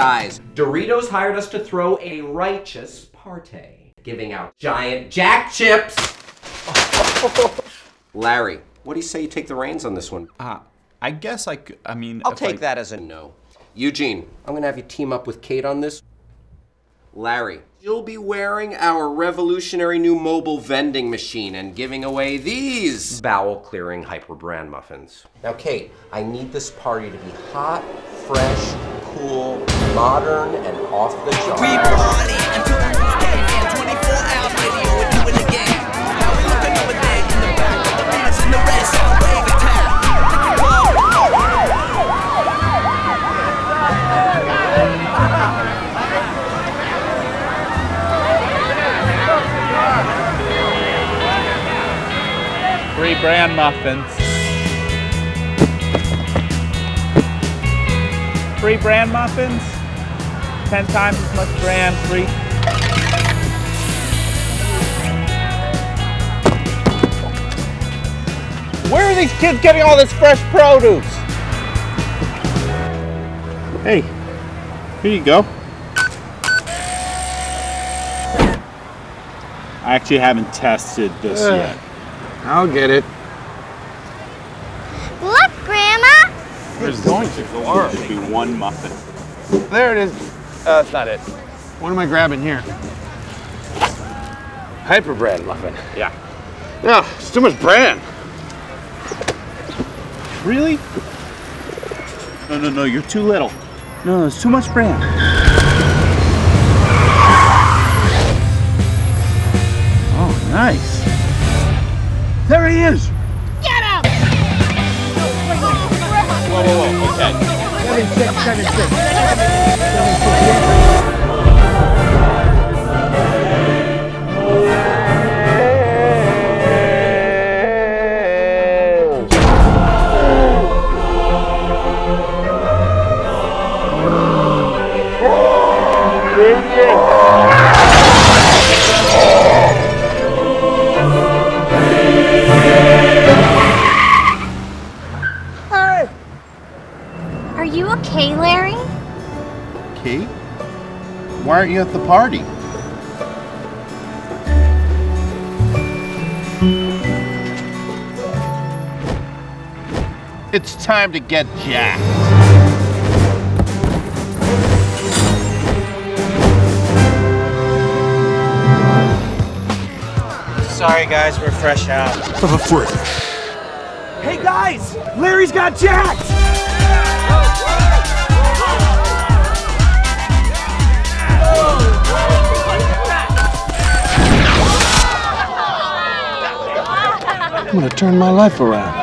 Guys, Doritos hired us to throw a righteous party, giving out giant Jack chips. Larry, what do you say you take the reins on this one? I guess I'll take that as a no. Eugene, I'm gonna have you team up with Kate on this. Larry, you'll be wearing our revolutionary new mobile vending machine and giving away these bowel-clearing Hyper-Bran muffins. Now, Kate, I need this party to be hot, fresh, cool, modern, and off the charts. We party until we stay 24 hours radio, we do it again. Now we looking over there in the back, the beaters in the red cell wave attack. Free bran muffins. Free bran muffins. 10 times as much bran, free. Where are these kids getting all this fresh produce? Hey, here you go. I actually haven't tested this yet. I'll get it. Look, Grandma! There's going to be one muffin. There it is. That's not it. What am I grabbing here? Hyper-Bran muffin. Yeah. No, it's too much bran. Really? No, you're too little. No, it's too much bran. Oh, nice. There he is! Get him! Whoa, okay. 7, 6. Are you okay, Larry? Kate? Why aren't you at the party? It's time to get jacked. Sorry guys, we're fresh out. Hey guys, Larry's got jacked! I'm gonna turn my life around.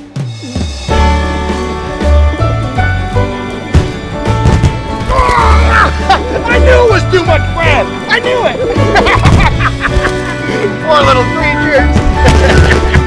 I knew it was too much bran! I knew it! Poor little creatures!